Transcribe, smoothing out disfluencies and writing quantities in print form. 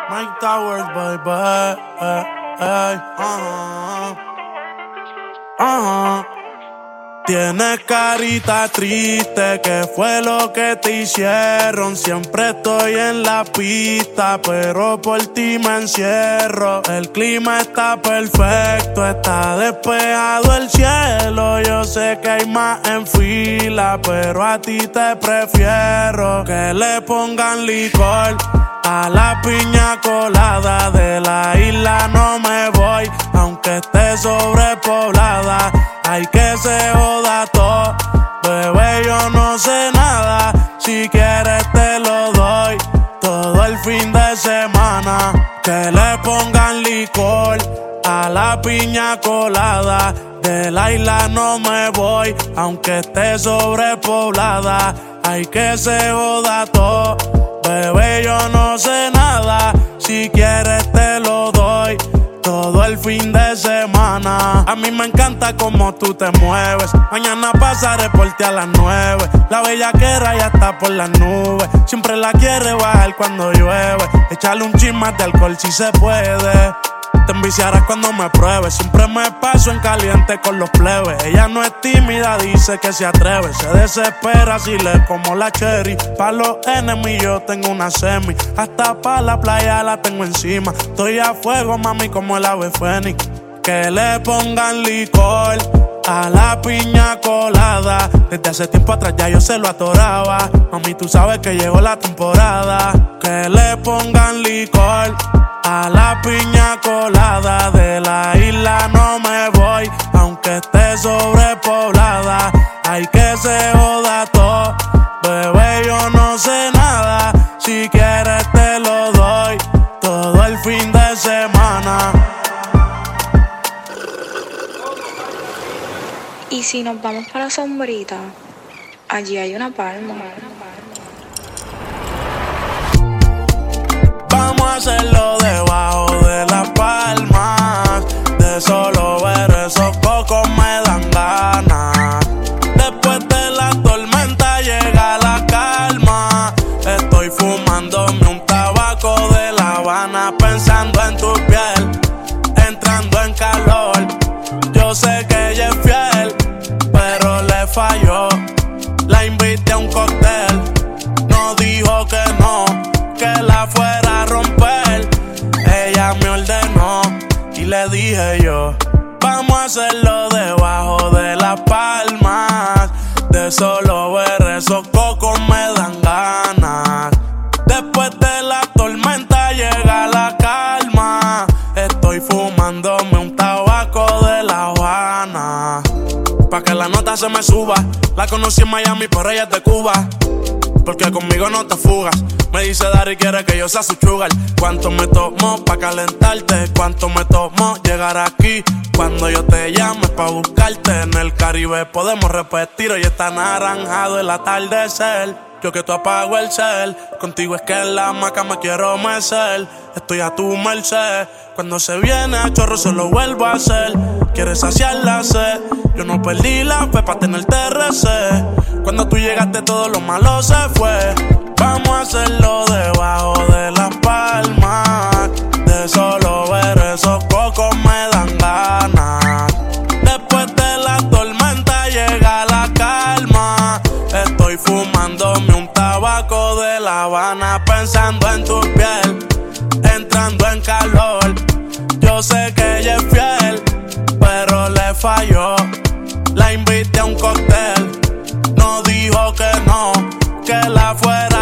Mike Towers, baby. Tienes carita triste, ¿qué fue lo que te hicieron? Siempre estoy en la pista, pero por ti me encierro. El clima está perfecto, está despejado el cielo. Yo sé que hay más en fila, pero a ti te prefiero. Que le pongan licor a la piña colada. De la isla no me voy, aunque esté sobrepoblada. Hay que se joda todo, bebé, yo no sé nada. Si quieres te lo doy, todo el fin de semana. Que le pongan licor a la piña colada. De la isla no me voy, aunque esté sobrepoblada. Hay que se joda todo, bebé, yo no sé nada. Si quieres te lo doy, todo el fin de semana. A mí me encanta cómo tú te mueves. Mañana pasaré por ti a las 9. La bellaquera ya está por las nubes. Siempre la quiere bajar cuando llueve. Echarle un chin más de alcohol si se puede. Te enviciarás cuando me pruebes. Siempre me paso en caliente con los plebes. Ella no es tímida, dice que se atreve. Se desespera si le como la cherry. Pa' los enemigos yo tengo una semi. Hasta pa' la playa la tengo encima. Estoy a fuego, mami, como el ave fénix. Que le pongan licor a la piña colada. Desde hace tiempo atrás ya yo se lo atoraba. Mami, tú sabes que llegó la temporada. Que le pongan licor a la piña colada. De la isla no me voy, aunque esté sobrepoblada. Hay que se joda todo, bebé, yo no sé nada. Si quieres te lo doy, todo el fin de semana. Y si nos vamos para la sombrita, allí hay una palma. Vamos a hacerlo debajo de las palmas. De solo ver esos cocos me dan ganas. Después de la tormenta llega la calma. Estoy fumándome un tabaco de La Habana, pensando en tu piel, entrando en calor. Yo sé que ella es fiel, pero le falló. La invité a un cóctel, no dijo que no, que la fuera a romper. Ella me ordenó y le dije yo: vamos a hacerlo debajo de las palmas. De solo ver esos cocos me dan ganas. Después de la tormenta llega la calma. Estoy fumándome un tabaco de La Habana, pa' que la nota se me suba. La conocí en Miami, pero ella es de Cuba. Porque conmigo no te fugas. Me dice Dari, quiere que yo sea su sugar. ¿Cuánto me tomo pa' calentarte? ¿Cuánto me tomo llegar aquí? Cuando yo te llame pa' buscarte. En el Caribe podemos repetir. Hoy está anaranjado el atardecer. Yo que tú apago el cel. Contigo es que en la hamaca me quiero mecer. Estoy a tu merced. Cuando se viene a chorro se lo vuelvo a hacer. Quieres saciar la sed. Yo no perdí la fe pa' tenerte RC. Cuando tú llegaste todo lo malo se fue. Vamos a hacerlo debajo de las palmas. De solo ver esos cocos me dan ganas. Después de la tormenta llega la calma. Estoy fumándome un tabaco de La Habana, pensando en tu piel, entrando en calor. Yo sé que ella es fiel, pero le falló. La invité a un cóctel, no dijo que no, que la fuera